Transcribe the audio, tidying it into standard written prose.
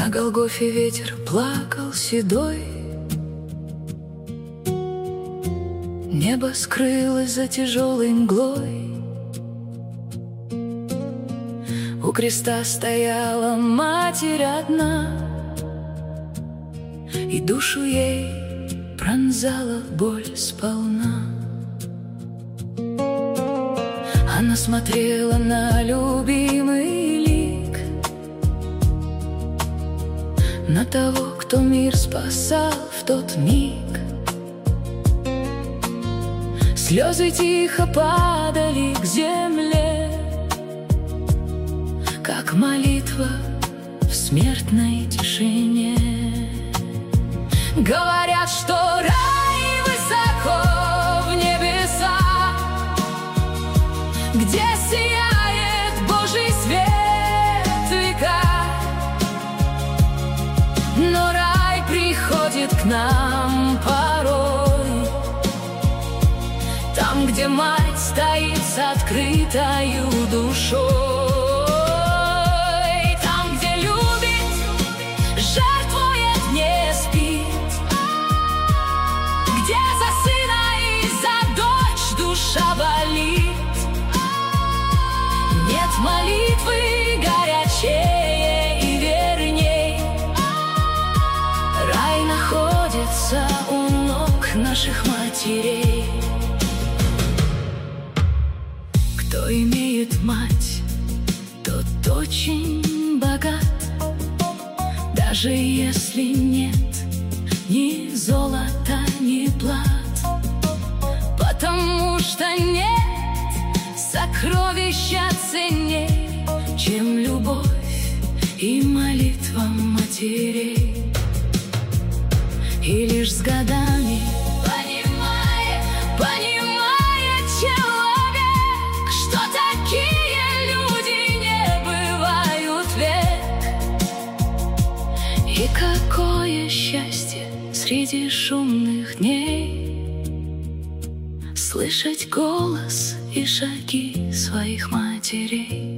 На Голгофе ветер плакал седой, небо скрылось за тяжелой мглой. У креста стояла Матерь одна, и душу ей пронзала боль сполна. Она смотрела на любимый лик, на того, кто мир спасал в тот миг. Слезы тихо падали к земле, как молитва в смертной тишине. Говорят, что рай высоко в небеса, где сияет Божий свет века. Но рай приходит к нам порой, там, где мать стоит с открытою душой. Нет молитвы горячее и верней. Рай находится у ног наших матерей. Кто имеет мать, тот очень богат, даже если нет ни золота, ни плат, потому что нет сокровища ценней, чем любовь и молитва матерей. И лишь с годами понимает человек, что такие люди не бывают век. И какое счастье среди шумных дней слышать голос и шаги своих матерей.